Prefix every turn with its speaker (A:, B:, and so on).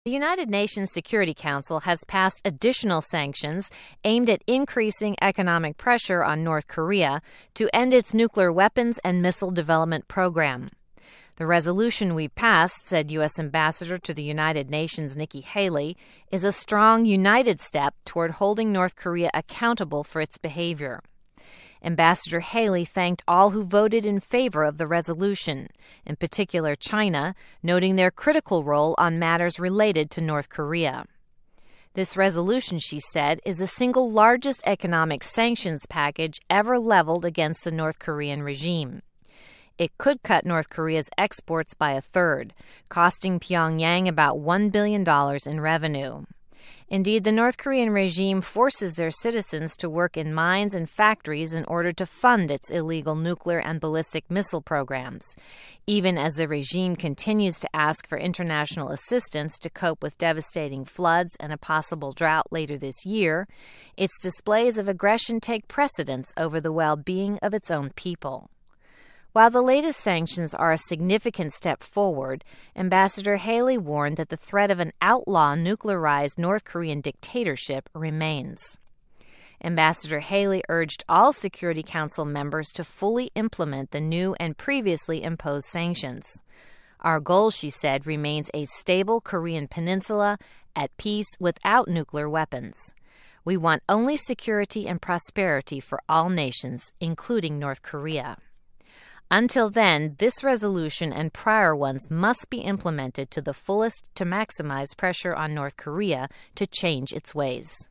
A: The United Nations Security Council has passed additional sanctions aimed at increasing economic pressure on North Korea to end its nuclear weapons and missile development program. The resolution we passed, said U.S. Ambassador to the United Nations Nikki Haley, is a strong, united step toward holding North Korea accountable for its behavior. Ambassador Haley thanked all who voted in favor of the resolution, in particular China, noting their critical role on matters related to North Korea. This resolution, she said, is the single largest economic sanctions package ever leveled against the North Korean regime. It could cut North Korea's exports by a third, costing Pyongyang about $1 billion in revenue. Indeed, the North Korean regime forces their citizens to work in mines and factories in order to fund its illegal nuclear and ballistic missile programs, even as the regime continues to ask for international assistance to cope with devastating floods and a possible drought later this year. Its displays of aggression take precedence over the well-being of its own people. While the latest sanctions are a significant step forward, Ambassador Haley warned that the threat of an outlaw nuclearized North Korean dictatorship remains. Ambassador Haley urged all Security Council members to fully implement the new and previously imposed sanctions. Our goal, she said, remains a stable Korean peninsula at peace without nuclear weapons. We want only security and prosperity for all nations, including North Korea. Until then, this resolution and prior ones must be implemented to the fullest to maximize pressure on North Korea to change its ways.